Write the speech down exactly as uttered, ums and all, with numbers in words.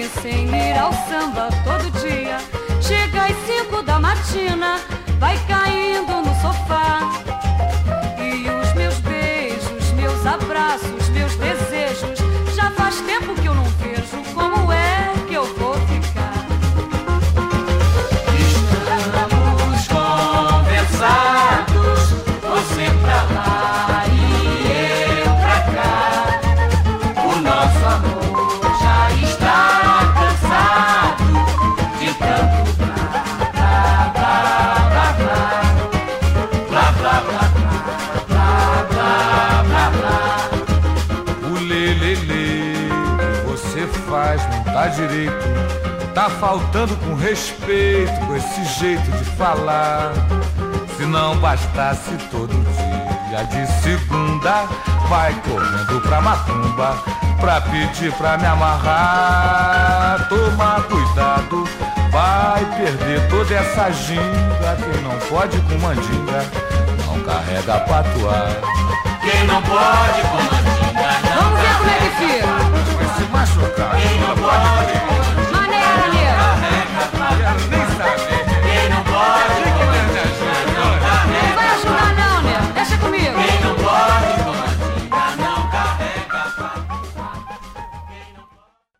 dorme sem ir ao samba todo dia. Chega às cinco da matina, vai caindo no sofá. E os meus beijos, meus abraços, meus desejos, já faz tempo que eu não vejo. Como é que eu vou ficar? Estamos conversados, você pra lá e eu pra cá. O nosso amor já está cansado de tanto blá blá blá blá blá blá blá blá blá blá blá blá. O lelele que você faz não tá direito, tá faltando com respeito, com esse jeito de falar. Se não bastasse todo dia de segunda, vai correndo pra macumba pra pedir pra me amarrar. Toma cuidado, vai perder toda essa ginga. Quem não pode com mandinga, não carrega patuá. Quem não pode com mandinga, não Vamos ver como é que fica. Vai se machucar. Quem não pode